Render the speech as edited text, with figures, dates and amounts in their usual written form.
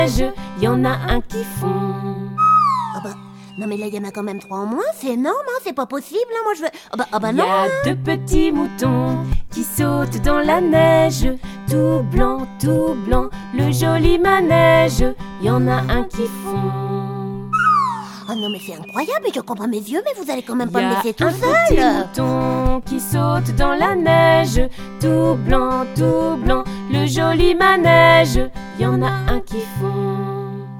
y en a un qui fond. Ah bah, non mais là il y en a quand même 3 en moins, c'est énorme, hein, c'est pas possible, hein, moi je veux... Ah bah Il y non, a 2 petits moutons qui sautent dans la neige, tout blanc, le joli manège, y en a un qui fond. Ah non mais c'est incroyable, et je crois pas mes yeux, mais vous allez quand même Il pas y me a laisser tout un petit seul. mouton qui saute dans la neige, tout blanc, le joli manège, y en a un qui fond.